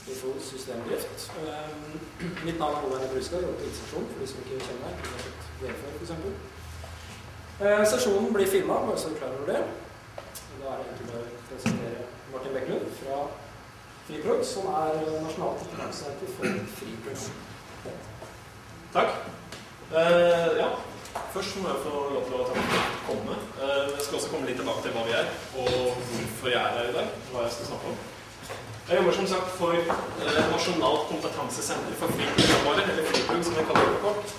IFO systemdrift. Mitt navn er Olav Bruska, jeg jobber på Innstasjon, for de som ikke kjenner meg. Jeg har sett VFR, for eksempel. Stasjonen blir filmet, bare så du klarer over det. Da er det egentlig å presentere Martin Bekkelund fra FreeProg, som er nasjonalt kompetansesenter for FreeProg. Takk. Ja, først må jeg få lov til å takke for å komme. Jeg skal også komme litt tilbake til hva vi er, og hvorfor jeg er her i dag, hva jeg skal snakke om. Jeg jobber som sagt for Nasjonalt kompetansesenter for FreeProg, eller FreeProg som jeg kaller det kort.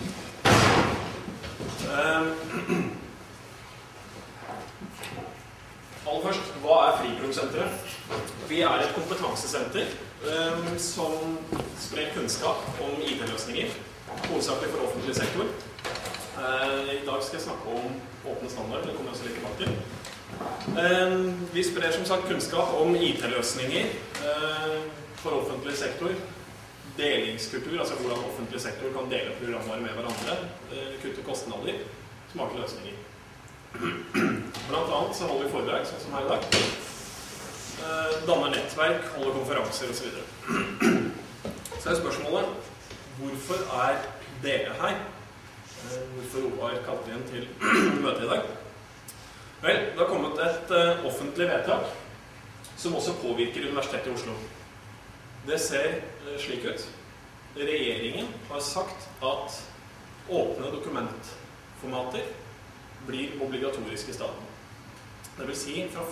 Aller først, hva er FreeProg-senteret? Vi er et kompetansesenter som sprer kunnskap om IT-løsninger, hovedsakelig for offentlig sektor. I dag skal jeg snakke om åpne standarder, det kommer jeg også litt tilbake til. Vi sprer som sagt kunnskap om IT-løsninger for offentlig sektor, delingskultur, altså hvordan offentlig sektor kan dele programmer med hverandre, kutte kostnader, smarte løsninger. Blant annet så holder vi foredrag, sånn som her i dag. Danner nettverk, holder konferanser og så videre. Så er spørsmålet, hvorfor er dere her? Hvorfor Roar kalte inn til møte i dag? Vel, det har kommet et offentlig vedtak som også påvirker Universitetet i Oslo. Det ser slik ut. Regjeringen har sagt at åpne dokumentformater blir obligatorisk i staten. Det vil si, fra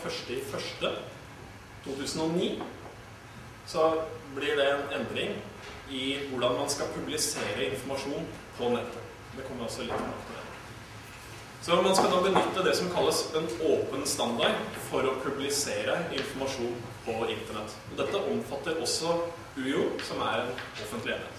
1.1.2009 så blir det en endring i hvordan man skal publisere informasjon på nettet. Det kommer også litt tilbake til det. Så man skal da benytte det som kalles en åpen standard for å publisere informasjon på internett. Og dette omfatter også UiO, som er en offentlig enhet.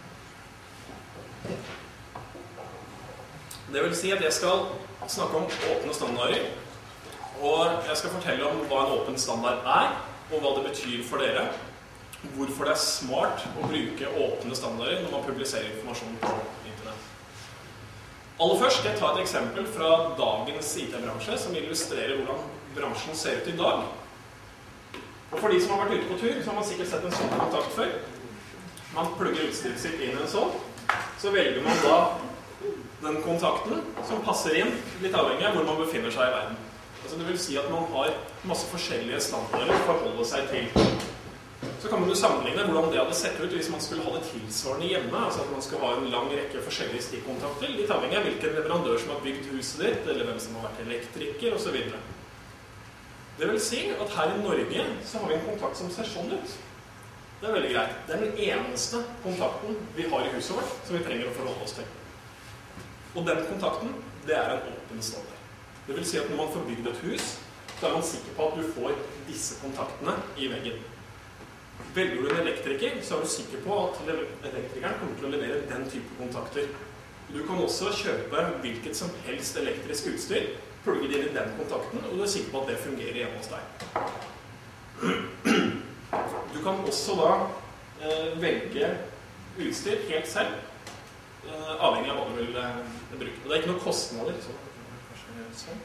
Det vil si at jeg skal snakke om åpne standarder, og jeg skal fortelle om hva en åpen standard er, og hva det betyr for dere, hvorfor det er smart å bruke åpne standarder når man publiserer informasjon på internett. Aller først skal jeg ta et eksempel fra dagens IT-bransje, som illustrerer hvordan bransjen ser ut i dag. Og for de som har vært ute på tur, så har man sikkert sett en sånn kontakt før. Man plugger utstyret sitt inn i en sånn, så velger man da den kontakten som passer inn, litt avhengig av hvor man befinner seg i verden. Altså det vil si at man har masse forskjellige standarder å forholde seg til. Så kan man jo sammenligne hvordan det hadde sett ut hvis man skulle ha det tilsvarende hjemme, altså at man skal ha en lang rekke forskjellige stikkontakter, litt avhengig av hvilken leverandør som har bygd huset ditt, eller hvem som har vært elektriker, og så videre. Det vil si at her i Norge så har vi en kontakt som ser sånn ut. Det er veldig greit. Det er den eneste kontakten vi har i huset vårt som vi trenger å forholde oss til. Og den kontakten, det er en åpen standard. Det vil si at når man får bygd et hus, så er man sikker på at du får disse kontaktene i veggen. Velger du en elektriker, så er du sikker på at elektrikeren kommer til å levere den type kontakter. Du kan også kjøpe hvilket som helst elektrisk utstyr, plugge det inn i den kontakten, og du er sikker på at det fungerer hjemme hos deg. Du kan også da velge utstyr helt selv, avhengig av hva du vil bruke. Og det er ikke noen kostnader. Så kanskje sånn.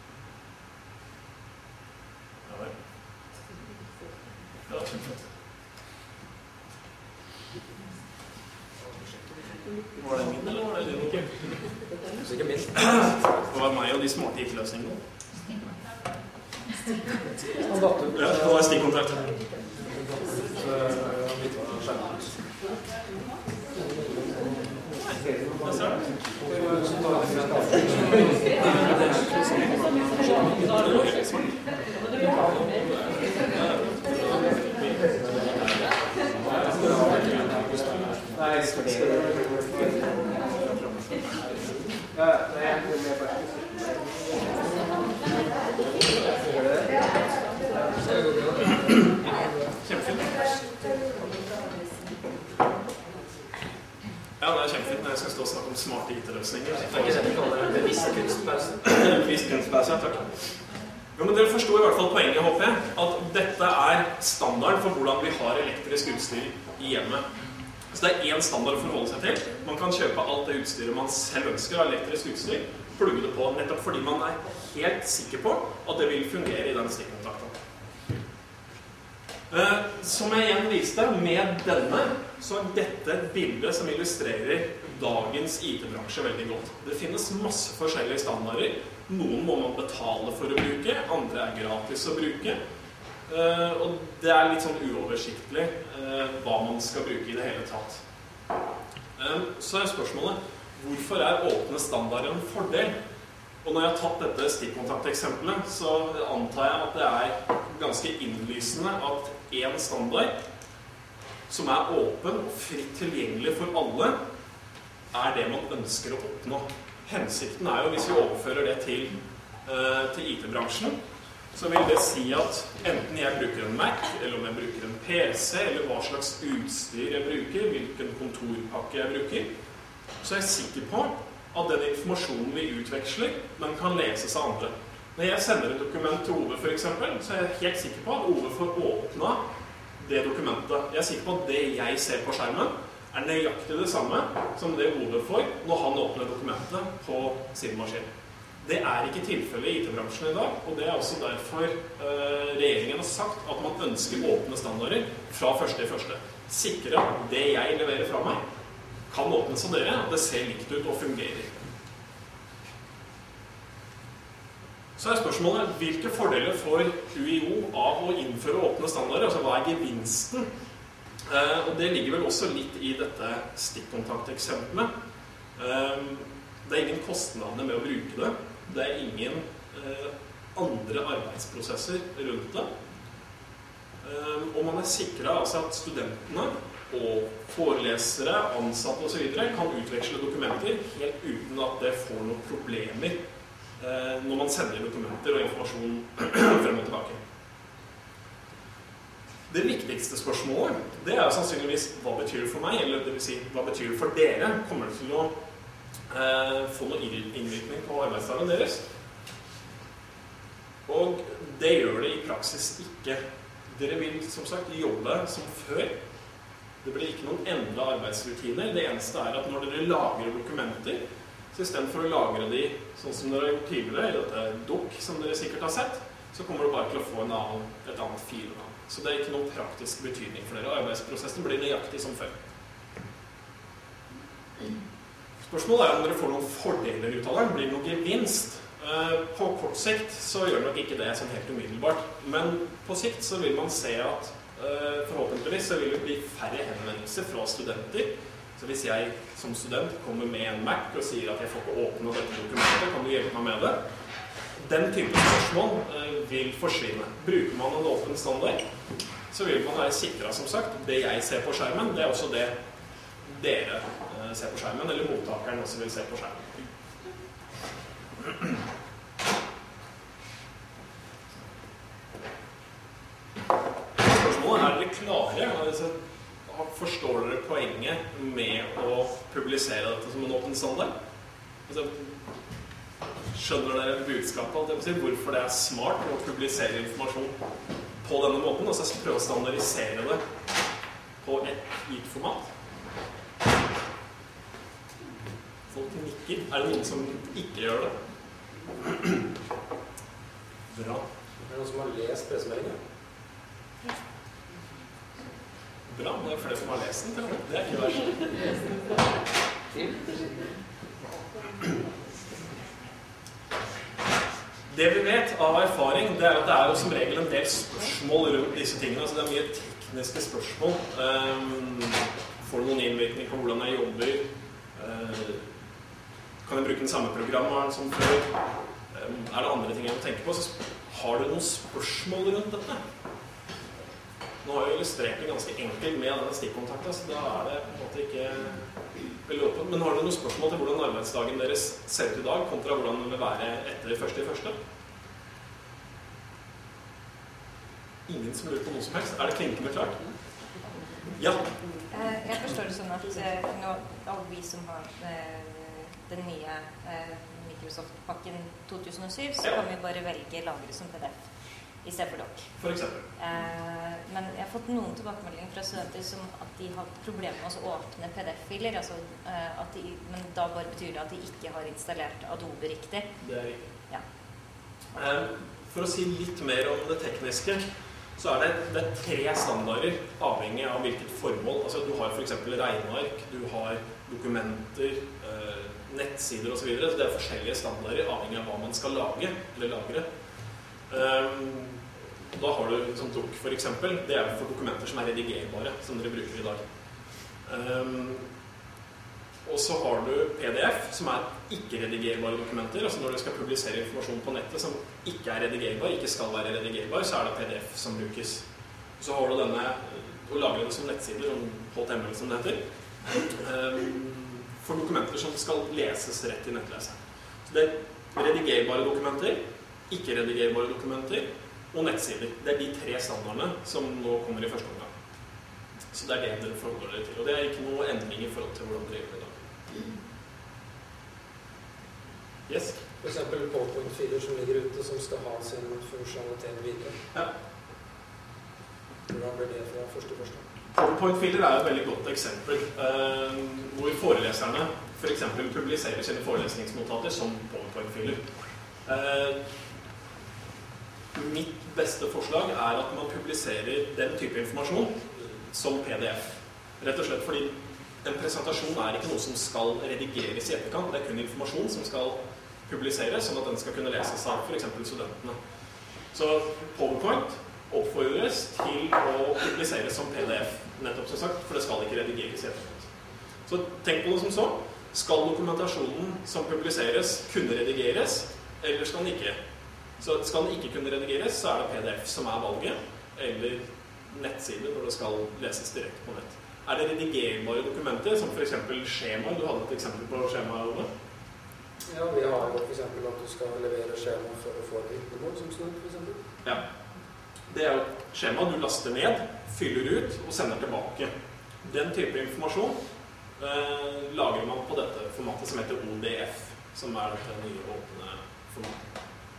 Ja vel. Ja, kjempefett. Var det min, eller var det din ikke? Sikkert min. Det var meg og de smarte IT-løsningene. Ja, det var stikkontakt. Ja, det er kjempefint når jeg skal stå og snakke om smarte IT-løsninger. Det er ikke sånn at det er en bevisst kunstpause. Bevisst kunstpause, takk. Jo, men dere forstår i hvert fall poenget, håper jeg, at dette er standard for hvordan vi har elektrisk utstyr i hjemmet. Så det er en standard å forholde seg til. Man kan kjøpe alt det utstyret man selv ønsker av elektrisk utstyr, plugge det på, nettopp fordi man er helt sikker på at det vil fungere i den stikkontakten. Som jeg igjen viste, med denne, så er dette et bilde som illustrerer dagens IT-bransje veldig godt. Det finnes masse forskjellige standarder. Noen må man betale for å bruke, andre er gratis å bruke. Og det er litt sånn uoversiktlig hva man skal bruke i det hele tatt. Så er spørsmålet, hvorfor er åpne standarder en fordel? Og når jeg har tatt dette stikkontakteksempelet, så antar jeg at det er ganske innlysende at en standard som er åpen og fritt tilgjengelig for alle, er det man ønsker å oppnå. Hensikten er jo, hvis vi overfører det til IT-bransjen, så vil det si at enten jeg bruker en Mac, eller om jeg bruker en PC, eller hva slags utstyr jeg bruker, hvilken kontorpakke jeg bruker, så er jeg sikker på at den informasjonen vi utveksler, den kan leses av andre. Når jeg sender et dokument til Ove for eksempel, så er jeg helt sikker på at Ove får åpne det dokumentet. Jeg er sikker på at det jeg ser på skjermen er nøyaktig det samme som det Ove får når han åpner dokumentet på sin maskin. Det er ikke tilfellet i IT-bransjen i dag, og det er også derfor regjeringen har sagt at man ønsker åpne standarder fra 1.1. Sikre at det jeg leverer fra meg kan åpnes av dere, at det ser likt ut og fungerer. Så er spørsmålet, hvilke fordeler får UiO av å innføre åpne standarder? Altså, hva er gevinsten? Og det ligger vel også litt i dette stikkontakteksempelet. Det er ingen kostnader med å bruke det. Det er ingen andre arbeidsprosesser rundt det. Og man er sikret altså at studentene og forelesere, ansatte og så videre kan utveksle dokumenter helt uten at det får noen problemer når man sender dokumenter og informasjon frem og tilbake. Det viktigste spørsmålet, det er sannsynligvis hva betyr det for meg, eller det vil si hva betyr det for dere? Kommer det til å få noen innvirkning på arbeidsdagen deres? Og det gjør det i praksis ikke. Dere vil som sagt jobbe som før. Det blir ikke noen endrede arbeidsrutiner. Det eneste er at når dere lagrer dokumenter, så i stedet for å lagre de sånn som dere har gjort tidligere, i dette doc som dere sikkert har sett, så kommer du bare til å få et annet filnavn. Så det er ikke noen praktisk betydning for dere. Arbeidsprosessen blir nøyaktig som før. Spørsmålet er om dere får noen fordeler ut av det. Blir det noen gevinst? På kort sikt så gjør nok ikke det sånn helt umiddelbart. Men på sikt så vil man se at forhåpentligvis så vil det bli færre henvendelser fra studenter. Så hvis jeg som student kommer med en Mac og sier at jeg får ikke åpne dette dokumentet, kan du hjelpe meg med det? Den type spørsmål vil forsvinne. Bruker man en åpen standard, så vil man være sikret, som sagt. Det jeg ser på skjermen, det er også det dere ser på skjermen, eller mottakeren også vil se på skjermen. Spørsmålet er dere klare? Altså, forstår dere poenget med å publisere dette som en åpen standard? Altså, skjønner dere budskapet? Hvorfor det er smart å publisere informasjon på denne måten, og så prøve å standardisere det på et gitt format? Folk nikker. Er det noen som ikke gjør det? Bra. Er det noen som har lest pressemeldingen? Bra, det er flere som har lest den. Det er ikke verst. Det vi vet av erfaring, det er at det er jo som regel en del spørsmål rundt disse tingene. Altså det er mye tekniske spørsmål. Får du noen innvirkning på hvordan jeg jobber? Kan jeg bruke den samme programvaren som før? Er det andre ting jeg må tenke på? Så har du noen spørsmål rundt dette? Nå har jeg illustrert det ganske enkelt med denne stikkontakten, så da er det på en måte ikke veldig åpent. Men har du noen spørsmål til hvordan arbeidsdagen deres ser ut i dag, kontra hvordan den vil være etter 1.1.? Ingen som lurer på noe som helst? Er det klinkende klart? Ja. Jeg forstår det sånn at nå, alle vi som har den nye Microsoft-pakken 2007, så kan vi bare velge lagre som PDF i stedet for doc. For eksempel. Men jeg har fått noen tilbakemeldinger fra studenter som at de har problemer med å åpne PDF-filer, altså men da bare betyr det at de ikke har installert Adobe riktig. Det er riktig. Ja. For å si litt mer om det tekniske, så det er 3 standarder avhengig av hvilket formål. Altså du har for eksempel regneark, du har dokumenter, nettsider og så videre. Så det er forskjellige standarder avhengig av hva man skal lage eller lagre. Da har du som doc for eksempel, det er for dokumenter som er redigerbare, som dere bruker i dag. Og så har du PDF, som er ikke-redigerbare dokumenter. Altså når du skal publisere informasjon på nettet som ikke er redigerbar, ikke skal være redigerbar, så er det PDF som brukes. Så har du denne, å lagre det som nettsider, som HTML som det heter, for dokumenter som skal leses rett i nettleseren. Så det er redigerbare dokumenter, ikke-redigerbare dokumenter og nettsider. Det er de 3 standardene som nå kommer i første omgang. Så det er det dere forholder dere til. Og det er ikke noe endring i forhold til hvordan dere gjør det i dag. Yes? For eksempel PowerPoint-filer som ligger ute, som skal ha sin funksjonalitet videre. Ja. Hvordan blir det fra første? PowerPoint-filer er et veldig godt eksempel, hvor foreleserne for eksempel publiserer sine forelesningsnotater som PowerPoint-filer. Mitt beste forslag er at man publiserer den type informasjon som PDF. Rett og slett fordi en presentasjon er ikke noe som skal redigeres i etterkant. Det er kun informasjon som skal publiseres, sånn at den skal kunne leses av for eksempel studentene. Så PowerPoint oppfordres til å publiseres som PDF, nettopp som sagt, for det skal ikke redigeres i etterkant. Så tenk på det som så. Skal dokumentasjonen som publiseres kunne redigeres, eller skal den ikke? Så skal den ikke kunne redigeres, så er det PDF som er valget, eller nettsider når det skal leses direkte på nett. Er det redigerbare dokumenter, som for eksempel skjema? Du hadde et eksempel på skjema, Ove? Ja, vi har jo for eksempel at du skal levere skjema for å få et vitnemål som student, for eksempel. Ja. Det er jo skjema du laster ned, fyller ut og sender tilbake. Den type informasjon lager man på dette formatet som heter ODF, som er dette nye åpne formatet.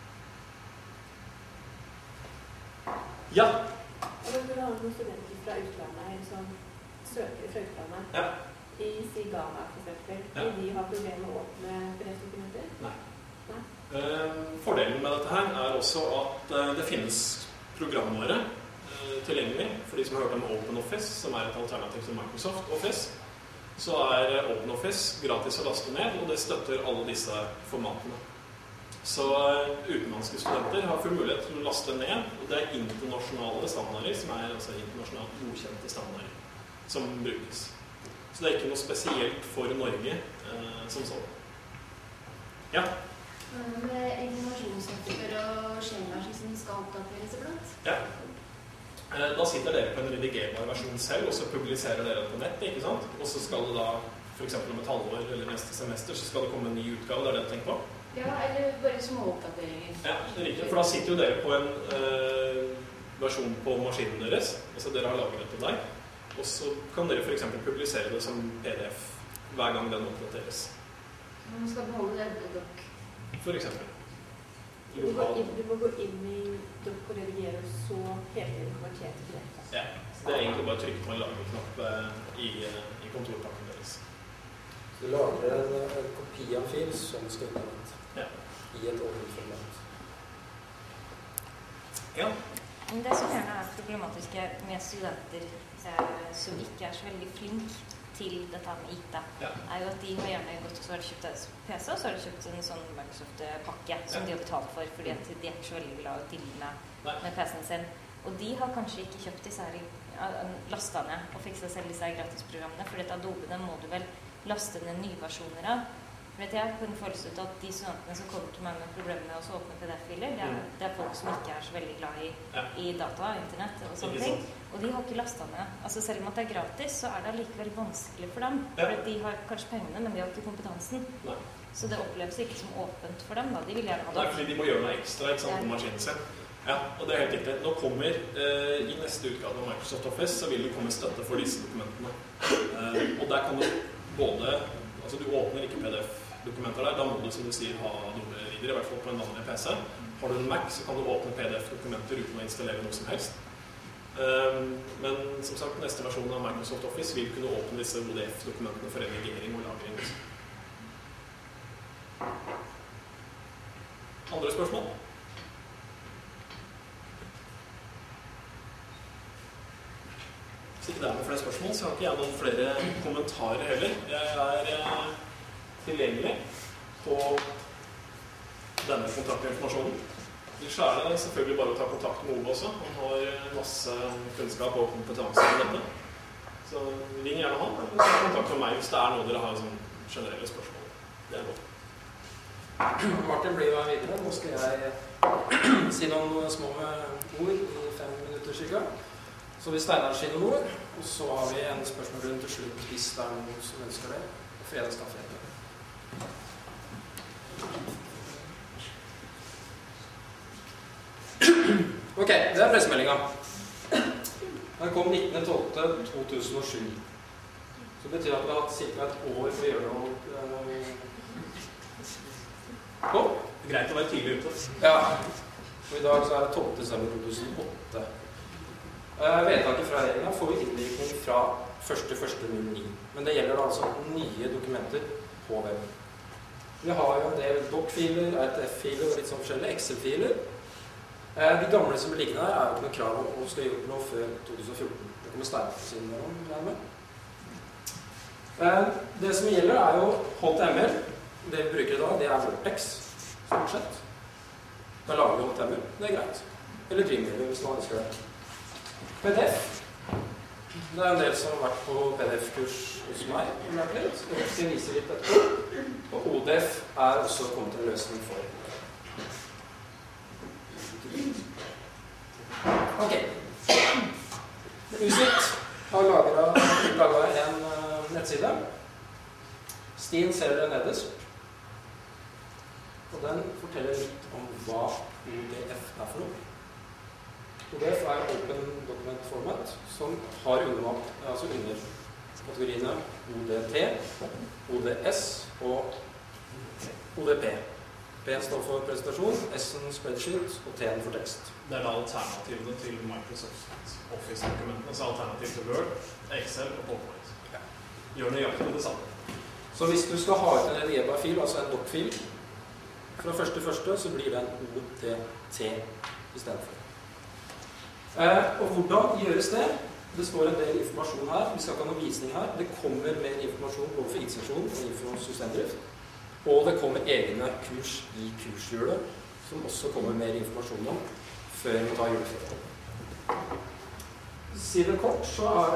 Ja? Og du har noen studenter fra utlandet som søker fra utlandet. Ja. I Ghana, for eksempel. Ja. De har problemer med å åpne PDF-dokumenter? Nei. Fordelen med dette her er også at det finnes programvare tilgjengelig. For de som har hørt om OpenOffice, som er et alternativ til Microsoft Office, så er OpenOffice gratis å laste ned, og det støtter alle disse formatene. Så utenlandske studenter har full mulighet til å laste ned, og det er internasjonale standarder, som er altså internasjonalt godkjente standarder, som brukes. Så det er ikke noe spesielt for Norge som sånn. Ja? Med informasjonssoftware og skjemaer som skal oppdateres iblant? Ja. Da sitter dere på en redigerbar versjon selv, og så publiserer dere på nett, ikke sant? Og så skal det da, for eksempel om et halvår eller neste semester, så skal det komme en ny utgave, det er det du tenker på? Ja, eller bare små oppdateringer. Ja, det er riktig, for da sitter jo dere på en versjon på maskinen deres, altså dere har lagret til deg, og så kan dere for eksempel publisere det som PDF hver gang den oppdateres. Man skal beholde det dock. For eksempel. Du må gå inn i dock og redigere, og så hele konvertere til det. Ja, det er egentlig bare å trykke på en lagerknapp i kontorpakken deres. Så du lager en kopi av en fil som skal ut i et åpent format. Ja. Det som gjerne er problematiske med studenter som ikke er så veldig flink til dette med IT, er jo at de har gjerne gått og så har de kjøpt PC, og så har de kjøpt en sånn Microsoft-pakke som de har betalt for, fordi at de er ikke så veldig glad i å dille med PC-en sin. Og de har kanskje ikke kjøpt disse her lastene og fikset selv disse gratisprogrammene, for dette Adobe, den må du vel laste ned nye versjoner av. For jeg har en følelse ut at de studentene som kommer til meg med problemer med å åpne PDF-filer, det er folk som ikke er så veldig glad i data, internett og sånne ting. Og de har ikke lastet ned. Altså selv om at det er gratis, så er det allikevel vanskelig for dem. For de har kanskje pengene, men de har ikke kompetansen. Nei. Så det oppleves ikke som åpent for dem da. De vil gjerne ha det. Nei, fordi de må gjøre noe ekstra, ikke sant, på maskinen sin. Ja, og det er helt riktig. Nå kommer, i neste utgave av Microsoft Office, så vil det komme støtte for disse dokumentene. Og der kan du både, altså du åpner ikke PDF-dokumenter der, da må du, som du sier, ha Adobe Reader, i hvert fall på en vanlig PC. Har du en Mac, så kan du åpne PDF-dokumenter uten å installere noe som helst. Men som sagt, neste versjon av Microsoft Office vil kunne åpne disse ODF-dokumentene for redigering og lagring. Andre spørsmål? Hvis ikke det noen flere spørsmål, så har ikke jeg noen flere kommentarer heller. Jeg tilgjengelig på denne kontaktinformasjonen. Ellers det selvfølgelig bare å ta kontakt med Ove også. Han har masse kunnskap og kompetanse om dette. Så ring gjerne han, eller ta kontakt med meg hvis det noe dere har sånn generelle spørsmål. Det lov. Martin blir jo videre. Nå skal jeg si noen små ord i 5 minutter cirka. Så vi Steinar sier noen ord, og så har vi en spørsmål til slutt hvis det noen som ønsker det. Fredagskaffe. Ok, det pressemeldingen. Den kom 19.12.2007. Så det betyr at vi har hatt cirka et år for å gjøre noe på. Greit å være tidlig ute. Ja, og i dag så det 12. desember 2008. Vedtaket fra regjeringen får vi innvirkning fra 1.1.09. Men det gjelder da altså nye dokumenter på web. Vi har jo en del doc-filer, RTF-filer og litt sånn forskjellige Excel-filer. De gamle som ligger der jo ikke noe krav om å skal gjøre noe før 2014. Det kommer Steinar til siden om, regner med. Det som gjelder jo HTML. Det vi bruker i dag, det Vortex, stort sett. Da lager vi HTML, det greit. Eller Dreamweaver, hvis man ønsker det. PDF. Det en del som har vært på PDF-kurs hos meg, og lært litt. Jeg skal vise litt etterpå. Og ODF også kommet til en løsning for. Ok. Usikt har laget en nettside. Stien ser dere nederst. Og den forteller litt om hva ODF for noe. ODF Open Document Format, som har underkategoriene ODT, ODS og ODP. P står for presentasjon, S-en spreadsheet og T-en for tekst. Det da alternativene til Microsoft Office-dokumentene, så alternativ til Word, Excel og PowerPoint. Ja. Gjør nøyaktig det samme. Så hvis du skal ha ut en redigerbar fil, altså en doc-fil, fra 1.1. så blir det en ODT i stedet for. Og hvordan gjøres det? Det står en del informasjon her. Vi skal ikke ha noen visning her. Det kommer mer informasjon både for IT-sesjonen og info systemdrift. Og det kommer egne kurs i kurshjulet, som også kommer mer informasjon om før vi tar juleferien. Si det kort,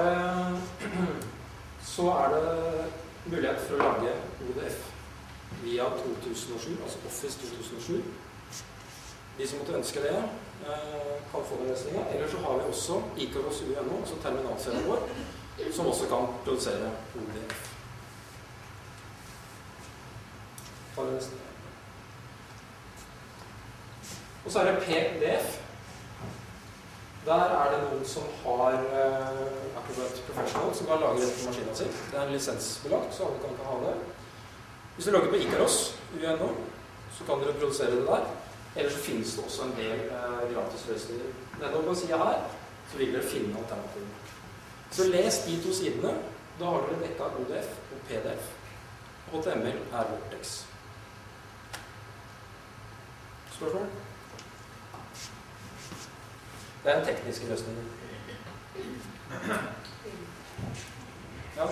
så det mulighet for å lage ODF via 2007, altså Office 2007. De som måtte ønske det, kan få den løsningen. Eller så har vi også Icaros UNO, altså terminalserien vår, som også kan produsere ODF. Og så det PDF. Der det noen som har Acrobat Professional, som kan lage det på maskinen sin. Det en lisensbelagt, så alle kan ikke ha det. Hvis du lager på Icaros UNO, så kan dere produsere det der. Eller så finnes det også en del gratis løsninger. Nedover på siden her, så vil dere finne alternativer. Så les de 2 sidene. Da har dere dekket ODF og PDF. HTML Vortex. Spørsmål? Det en teknisk løsning. Ja?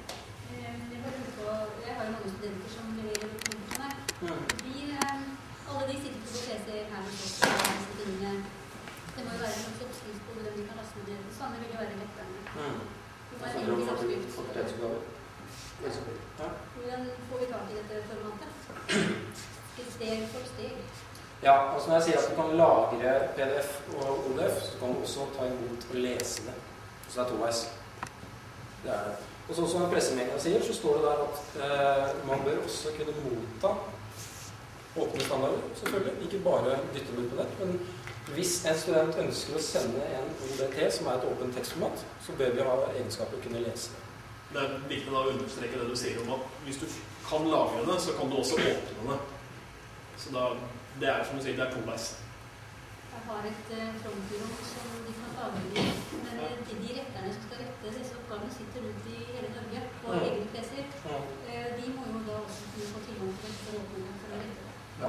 Jeg har jo mange studenter som leverer dokumenter til meg. Alle de sitter på PC-er her hos oss. Det må jo være en slags oppskrift på hvordan de kan laste ned. Det samme vil jo være lettere. Det må være en enkel oppskrift. Hvordan får vi tak i dette formatet? Steg for steg. Ja, altså når jeg sier at du kan lagre PDF og ODF, så kan du også ta imot og lese det. Så det 2-veis. Det det. Og sånn som pressemeldingen sier, så står det der at man bør også kunne motta åpne standarder, selvfølgelig. Ikke bare dytte dem ut på nett, men hvis en student ønsker å sende en ODT, som et åpent tekstformat, så bør vi ha egenskaper å kunne lese det. Det viktig da å understreke det du sier om at hvis du kan lagre det, så kan du også åpne det. Så da, det som du sier, det 2-veis. Jeg har et frontbyrå som de kan lagre det, men de retterne som skal rette disse oppgavene sitter rundt i hele Norge på egne PC-er. De må jo da også kunne få tilgang til dette åpne for å rette det. Ja.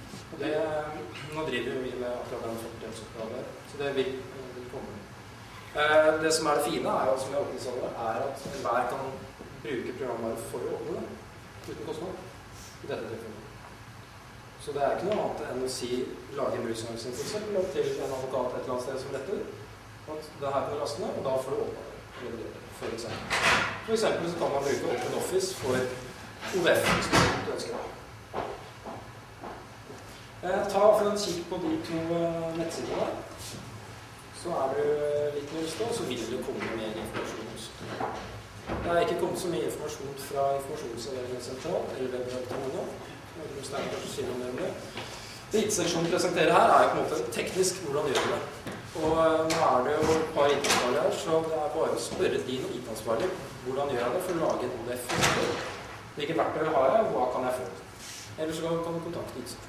Og nå driver vi med akkurat den fordelsoppgave, så det vil komme. Det som det fine, som jeg åpnet sånn, at enhver kan bruke programvare for å åpne det, uten kostnad, i dette tilfellet. Så det ikke noe annet enn å lage en bruksanvisning for eksempel, til en advokat et eller annet sted som retter, at det her kan laste ned, og da får du åpne det, for eksempel. For eksempel så kan man bruke OpenOffice for OVF, hvis du ønsker det. Ta for en kikk på de to nettsidene. Så du litt nøyeste, og så vil det komme mer informasjon også. Det ikke kommet så mye informasjon fra informasjonsavdelingen sentral, eller webredaktørene. Stein kanskje sier noe mer om det. Det IT-seksjonen presenterer her på en måte teknisk hvordan gjør det. Og nå det jo et par IT-ansvarlige her, så det bare å spørre din IT-ansvarlig hvordan gjør jeg det for å lage en ODF. Hvilke verktøy har jeg, og hva kan jeg få? Eller så kan du kontakte IT-seksjonen.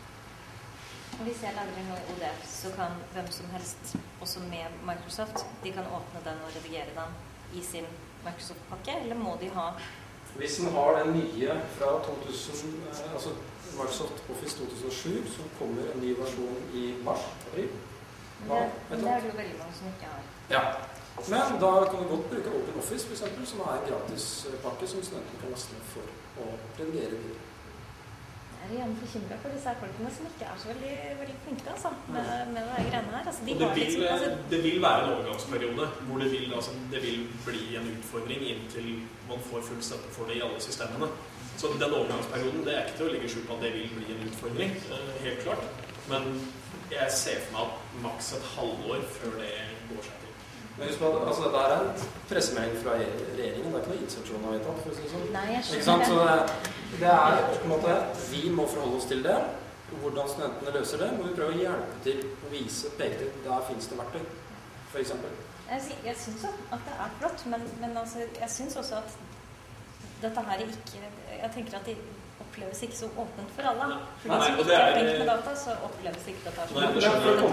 Hvis jeg lager noe i ODF, så kan hvem som helst, også med Microsoft, de kan åpne den og redigere den i sin Microsoft-pakke, eller må de ha? Hvis den har den nye fra 2000, altså Microsoft Office 2007, så kommer en ny versjon i mars-april. Det det jo veldig mange som ikke har. Ja, men da kan du godt bruke OpenOffice for eksempel, som en gratis pakke som studenten kan laste ned for å redigere videre. Jeg igjen bekymret for disse folkene som ikke så veldig flinke altså, med det greiene her. Altså, det vil være en overgangsperiode hvor det vil bli en utfordring inntil man får full støtte for det i alle systemene. Så den overgangsperioden, det ikke til å legge skjul på at det vil bli en utfordring, helt klart. Men jeg ser for meg at maks et halvår før det går seg til. Men husk på, altså dette en pressemelding fra regjeringen, det ikke noe IT-seksjonen har vedtatt, for å si det sånn. Nei, jeg skjønner ikke sant? Så det på en måte, vi må forholde oss til det. Hvordan studentene løser det, må vi prøve å hjelpe til å vise, peke til, der finnes det verktøy, for eksempel. Jeg synes at det flott, men altså, jeg synes også at dette her ikke, jeg tenker at det oppleves ikke så åpent for alle. For de som ikke flink med data, så oppleves ikke dette så åpent.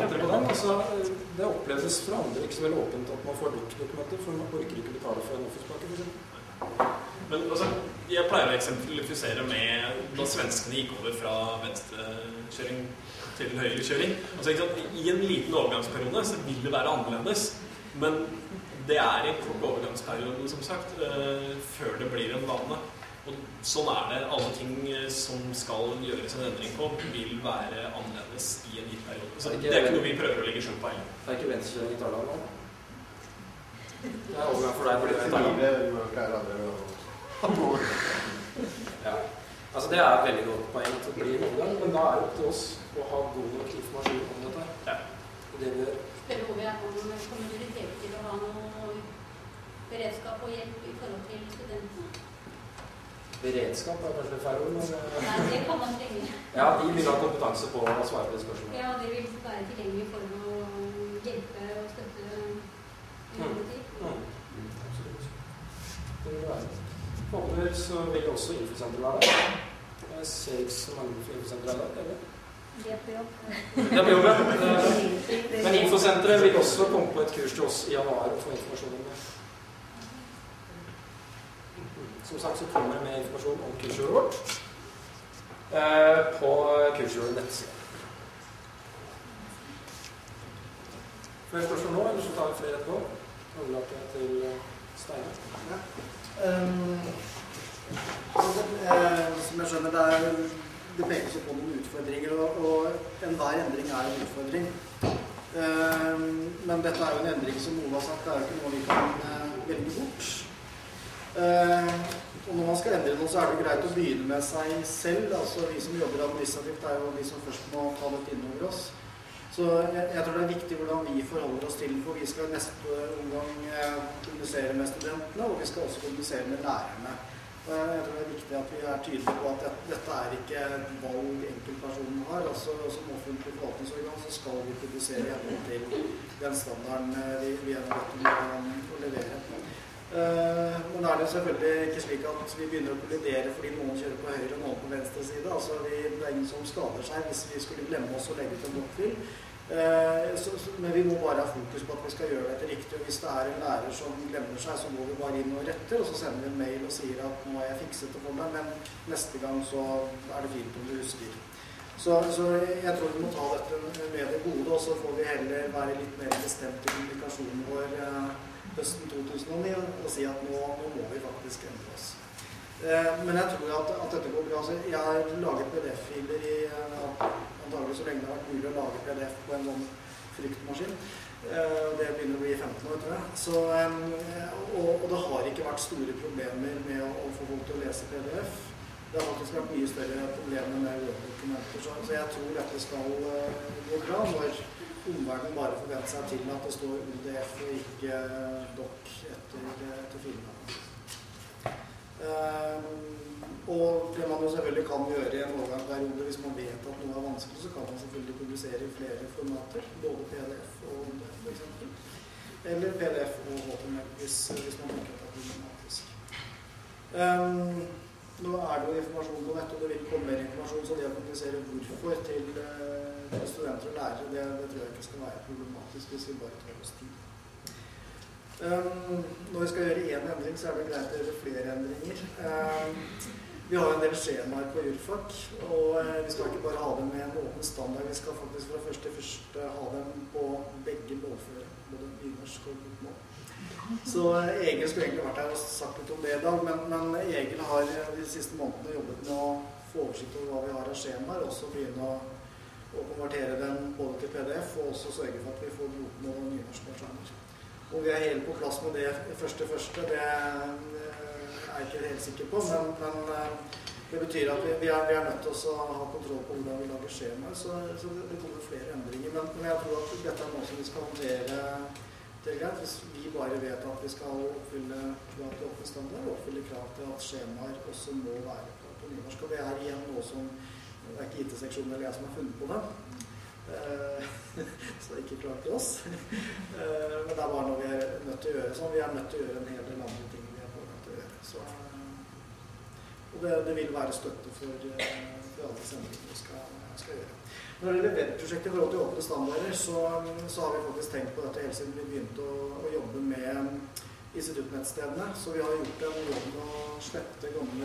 Det oppleves for andre ikke så veldig åpent at man får dokumenter, for man orker ikke betale for en office-pakke, for eksempel. Men altså, jeg pleier å eksemplifisere med da svenskene gikk over fra venstrekjøring til høyrekjøring. Altså, i en liten overgangsperiode så vil det være annerledes, men det en kort overgangsperiode, som sagt, før det blir en vane. Og sånn det. Alle ting som skal gjøres en endring på, vil være annerledes i en gitt periode. Så det ikke noe vi prøver å legge skjul på heller. Det ikke venstrekjøring i Thailand nå? Det overgang for deg på det i Thailand. Ja. Altså det et veldig godt poeng til å bli en overgang, men da det opp til oss å ha god nok informasjon om dette. Ja. Det vi gjør. Spør om kommunitet til å ha noe beredskap og hjelp i forhold til studentene. Beredskap kanskje det feil ord, men... Nei, det kan man trenge. Ja, de vil ha kompetanse på å svare på det spørsmålet. Ja, det vil være tilgjengelig for å hjelpe og støtte universitet. Absolutt. Det vil være. Forhåpentligvis så vil også infosenteret være der. Jeg ser ikke så mange infosenteret der, eller? Det på jobb. Det på jobb, ja. Men infosenteret vil også komme på et kurs til oss i januar og få informasjon om det. Som sagt så kommer det med informasjon om kurset vårt på kurset nettsiden. Flere spørsmål nå, eller så tar vi flere etterpå? Overlater jeg til Steiner. Ja. Som jeg skjønner, det pekes på noen utfordringer, og enhver endring en utfordring. Men dette jo en endring som Ove har sagt, det jo ikke noe vi kan velge bort. Og når man skal endre noe, så det greit å begynne med seg selv. Altså vi som jobber administrativt jo de som først må ta dette inn over oss. Så jeg tror det viktig hvordan vi forholder oss til, for vi skal neste omgang kommunisere med studentene, og vi skal også kommunisere med lærerne. Og jeg tror det viktig at vi tydelige på at dette ikke et valg enkeltpersonen har. Altså som offentlig forvaltningsorgan så skal vi publisere gjennom til den standarden vi nødt til å levere. Men det jo selvfølgelig ikke slik at vi begynner å kollidere fordi noen kjører på høyre og noen på venstre side. Altså det ingen som skader seg hvis vi skulle glemme oss å legge til en blokkfil. Men vi må bare ha fokus på at vi skal gjøre dette riktig, og hvis det en lærer som glemmer seg, så må vi bare inn og retter, og så sender vi en mail og sier at nå har jeg fikset det for deg, men neste gang så det fint om du husker. Så jeg tror vi må ta dette med det gode, og så får vi heller være litt mer bestemt i kommunikasjonen vår høsten 2009 og si at nå må vi faktisk endre oss. Men jeg tror at dette går bra. Altså, jeg har laget PDF-filer i antagelig så lenge det har vært mulig å lage PDF på en sånn fryktmaskin. Det begynner å bli 15 år, tror jeg. Så, og det har ikke vært store problemer med å få folk til å lese PDF. Det har faktisk vært mye større problemer med Word-dokumenter. Så jeg tror dette skal gå bra når omverdenen bare forventer seg til at det står UDF og ikke DOC etter filene. Og det man jo selvfølgelig kan gjøre i en overgangsperiode hvis man vet at noe er vanskelig, så kan man selvfølgelig publisere i flere formater, både PDF og ODF for eksempel, eller PDF og HTML hvis man tenker at det er problematisk. Nå er det jo informasjon på nett, og det vil komme mer informasjon, så det å kommunisere hvorfor til studenter og lærere, det tror jeg ikke skal være problematisk hvis vi bare tar oss tid. Når vi skal gjøre en endring, så er det greit å gjøre flere endringer. Vi har en del skjemaer på jurfag, og vi skal ikke bare ha dem med en åpen standard, vi skal faktisk fra første til første ha dem på begge målføre, både nynorsk og bokmål. Så Egil skulle egentlig vært her og sagt litt om det i dag, men Egil har de siste månedene jobbet med å få oversikt over hva vi har av skjemaer, og så begynne å konvertere dem både til PDF, og også sørge for at vi får bokmål og nynorsk versjoner. Og vi er helt på plass med det første, det er jeg ikke helt sikker på, men det betyr at vi er nødt til å ha kontroll på hvordan vi lager skjemaer, så det kommer flere endringer. Men jeg tror at dette er noe som vi skal håndtere til greit. Hvis vi bare vet at vi skal oppfylle krav til åpen standard, og oppfylle krav til at skjemaer også må være på nynorsk. Og det er igjen noe som, det er ikke IT-seksjonen eller jeg som har funnet på det, så det er ikke klart til oss. Men det er bare noe vi er nødt til å gjøre sånn. Vi er nødt til å gjøre en hel del andre ting vi er på nødt til å gjøre. Så, og det vil være støtte for alle sendingene vi skal gjøre. Når det gjelder webprosjektet i forhold til åpne standarder, så har vi faktisk tenkt på dette helt siden vi begynte å jobbe med instituttnettstedene. Så vi har gjort en jobb med å slette gamle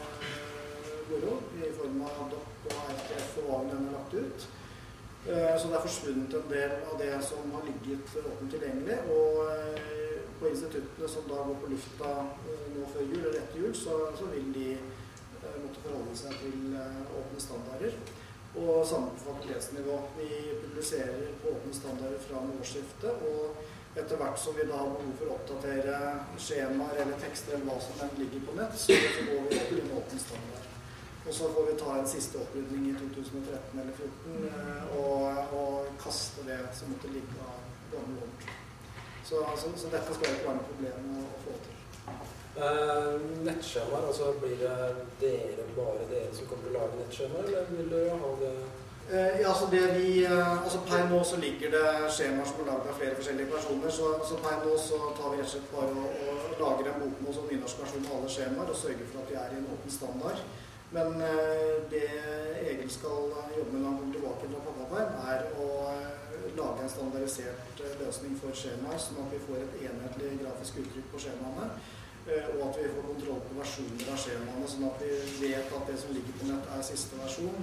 moro i form av DOC og RTF og hva den er lagt ut. Så det er forsvunnet en del av det som har ligget åpent tilgjengelig, og på instituttene som da går på lufta nå før jul eller etter jul, så vil de måtte forholde seg til åpne standarder. Og samme på fakultetsnivå. Vi publiserer på åpne standarder fra årsskiftet, og etter hvert som vi da har behov for å oppdatere skjemaer eller tekster eller hva som ligger på nett, så går vi opp til en åpen standard. Og så får vi ta en siste opprydning i 2013 eller 2014 og kaste det som måtte ligge av gamle år. Så dette skal ikke være noe problem å få til. Nettskjemaer, altså blir det bare dere som kommer til å lage nettskjemaer, eller vil dere ha det? Ja, altså per nå så ligger det skjemaer som er laget av flere forskjellige personer, så per nå så tar vi rett og slett bare og lager en bokmål som nynorsk versjon av alle skjemaer og sørger for at de er i en åpen standard. Men det Egil skal jobbe med når han kommer tilbake fra pappaperm, er å lage en standardisert løsning for skjemaer, sånn at vi får et enhetlig grafisk uttrykk på skjemaene, og at vi får kontroll på versjoner av skjemaene, sånn at vi vet at det som ligger på nett er siste versjon,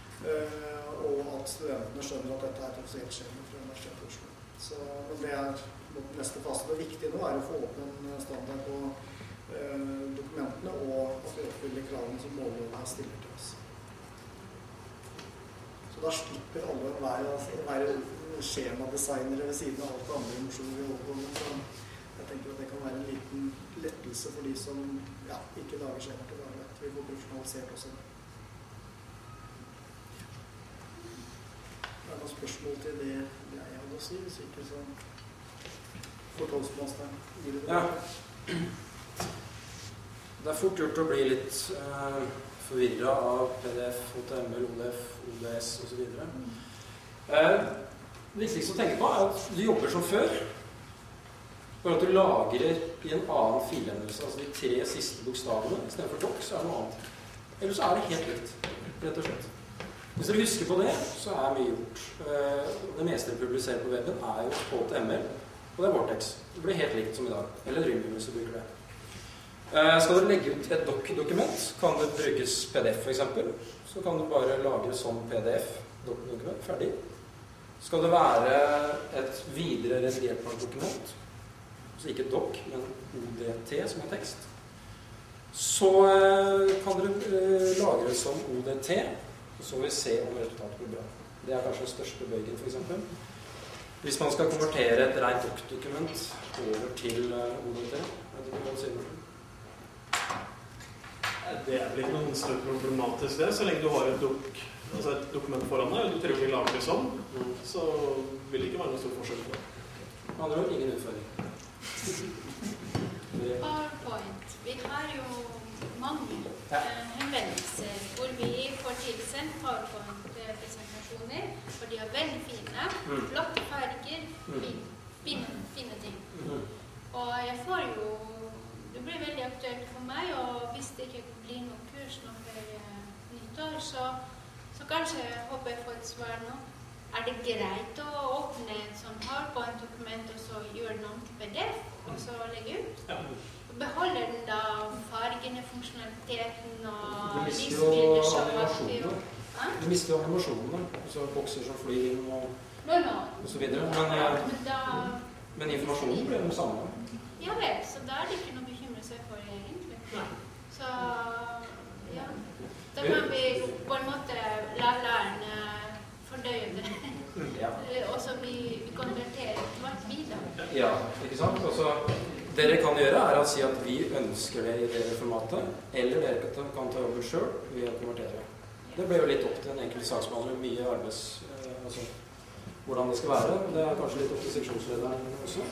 og at studentene skjønner at dette er et offisielt skjema fra Universitetet i Oslo. Så det er neste fase. Det viktige nå er å få åpen standard på dokumentene, og at vi oppfyller kravene som målene stiller til oss. Så da slipper alle å være skjemadesignere ved siden av alt det andre emosjoner vi holder på med. Så jeg tenker at det kan være en liten lettelse for de som ikke lager skjemaer til daglig. Vi får profesjonalisert også det. Er det noen spørsmål til det jeg hadde å si? Hvis ikke så får toastmasteren gi det. Ja. Det er fort gjort å bli litt forvirret av PDF, HTML, ODF, ODS og så videre. Det viktigste å tenke på er at du jobber som før, bare at du lagrer i en annen filendelse, altså de 3 siste bokstavene, i stedet for DOC, så er det noe annet. Eller så er det helt likt, rett og slett. Hvis dere husker på det, så er mye gjort. Det meste vi publiserer på webben er jo HTML, og det er Vortex. Det blir helt likt som i dag. Eller Dreamview hvis du bruker det. Skal du legge ut et doc-dokument, kan det brukes PDF for eksempel. Så kan du bare lagre som PDF-dokument, ferdig. Skal det være et videre redigert dokument, så ikke doc, men ODT som tekst, så kan dere lagre det som ODT, og så vil vi se om resultatet blir bra. Det kanskje den største bøygen, for eksempel. Hvis man skal konvertere et rent doc-dokument over til ODT, vet du hva du sier? Det vel ikke noen større problematisk det, så lenge du har et dokument foran deg, og du trenger å lagre det sånn, så vil det ikke være noen stor forskjell på det. Man har jo ingen utfordring. PowerPoint. Vi har jo mange henvendelser hvor vi får tilsendt PowerPoint-presentasjoner, og de er veldig fine, flotte farger, fine ting. Og jeg får jo, det blir veldig aktuelt for meg, og hvis det ikke blir noen kurs nå før nyttår, så kanskje jeg håper jeg får et svar nå. Er det greit å åpne et sånt PowerPoint-dokument og så gjøre noe til PDF, og så legge ut? Ja. Beholder den da fargene, funksjonaliteten og lysbilder som animasjonene. Du mister jo animasjonene, altså bokser som flyr inn og så videre. Men informasjonen blir den samme. Ja vel, så da er det ikke noe å bekymre seg for egentlig. Så ja, da kan vi på en måte la lærerne fordøye det. Og så vi konverterer hvert videre. Ja, ikke sant? Altså, dere kan gjøre er å si at vi ønsker det i det formatet, eller dere kan ta jobben selv ved å konvertere. Det blir jo litt opp til en enkelt saksbehandler, mye arbeids, altså hvordan det skal være. Det er kanskje litt opp til seksjonslederen også.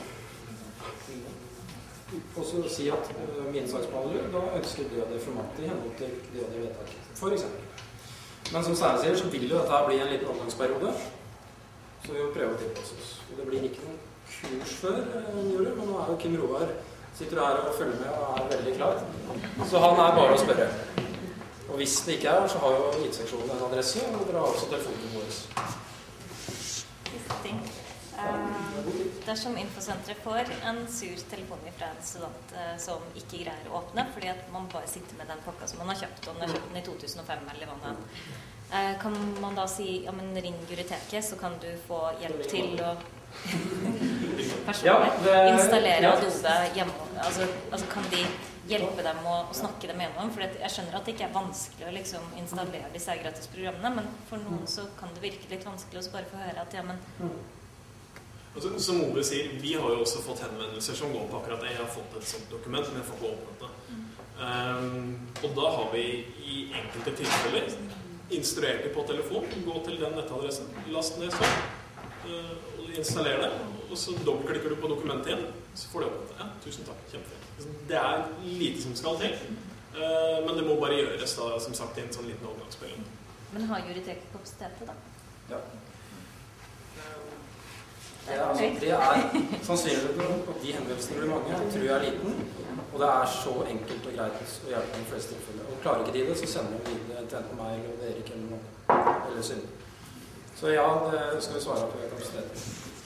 Og så si at min saksbehandler da ønsker det og det formatet i henhold til det og det vedtaket, for eksempel. Men som Sære sier, så vil jo dette bli en liten omgangsperiode, så vi må prøve å tilpasse oss. Og det blir ikke noen kurs før nyåret, men nå er jo Kim Roar sitter her og følger med og er veldig klar. Så han er bare å spørre. Og hvis det ikke er, så har jo IT-seksjonen en adresse, og dere har også telefonen vår. Siste ting. Dersom Infosenteret får en sur telefon fra en student som ikke greier å åpne, fordi at man bare sitter med den pakka som man har kjøpt, og man har kjøpt den i 2005 eller hva det er, kan man da si, ja, men ring Juriteket, så kan du få hjelp til å installere Adobe hjemme. Altså kan de hjelpe dem å snakke dem gjennom, for jeg skjønner at det ikke er vanskelig å liksom installere disse gratisprogrammene, men for noen så kan det virke litt vanskelig å bare få høre at ja, men altså, som Ove sier, vi har jo også fått henvendelser som går på akkurat det. Jeg har fått et sånt dokument, men jeg får ikke åpnet det. Og da har vi i enkelte tilfeller instruert det på telefon, gå til den nettadressen, last ned sånn, og installer det, og så dobbeltklikker du på dokumentet igjen, så får du åpnet det. Ja, tusen takk, kjempefint. Det er lite som skal til, men det må bare gjøres da, som sagt, i en sånn liten overgangsperiode. Men har Juriteket kapasitetet da? Ja. Det er sannsynlig at de henvendelsene blir mange, tror jeg er liten, og det er så enkelt og greit å hjelpe i de fleste tilfeller. Og klarer ikke de det, så sender de videre til enten meg eller Erik eller noen, eller Synne. Så ja, det skal vi svare på kapasiteten.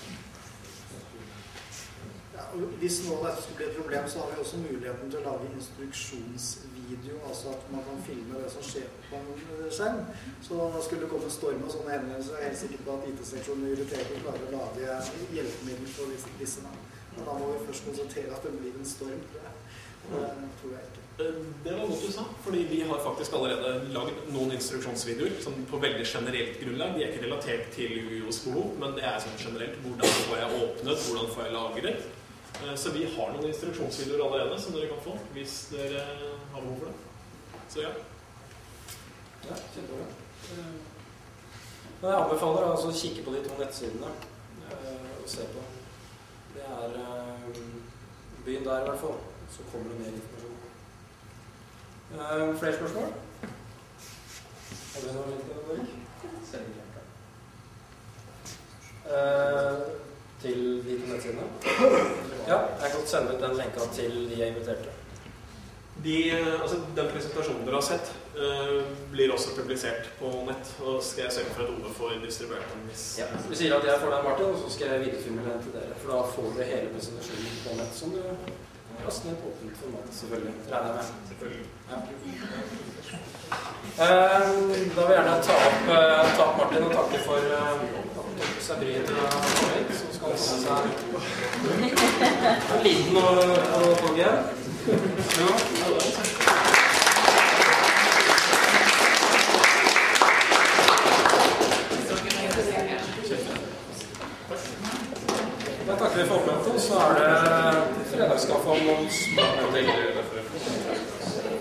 Ja, hvis nå dette skulle bli et problem, så har vi også muligheten til å lage instruksjonsvideo, altså at man kan filme det som skjer på en skjerm. Så da skulle det komme en storm og sånne henvendelser, jeg er helt sikker på at IT-seksjonen i Juriteket klarer å lage hjelpemiddel for disse. Men da må vi først konstatere at det blir en storm, tror jeg. Det tror jeg ikke. Det var godt du sa, fordi vi har faktisk allerede laget noen instruksjonsvideoer som på veldig generelt grunnlag. De er ikke relatert til UiOs behov, men det er sånn generelt. Hvordan får jeg åpnet, hvordan får jeg lagret? Så vi har noen instruksjonsvideoer allerede som dere kan få, hvis dere har behov for det. Så ja. Ja, kjempebra. Men jeg anbefaler altså å kikke på de to nettsidene og se på. Det er byen der i hvert fall, så kommer det mer informasjon. Flere spørsmål? Har du noe litt av det? Til de to nettsidene? Ja, jeg kan sende ut den lenka til de jeg inviterte. Den presentasjonen dere har sett blir også publisert på nett, og skal jeg sørge for at Ove får distribuert den hvis... Ja, vi sier at jeg får den, Martin, og så skal jeg videofilme den til dere, for da får dere hele presentasjonen på nett som du Laste ned et åpent format, selvfølgelig. Regner jeg med. Selvfølgelig. Ja. Da vil jeg gjerne ta opp Martin og takke for seg bryet til å komme hit, så skal han komme seg en liten og tog igjen. Ja. Da takker vi for oppmøtet, og så er det fredagskaffe om noen små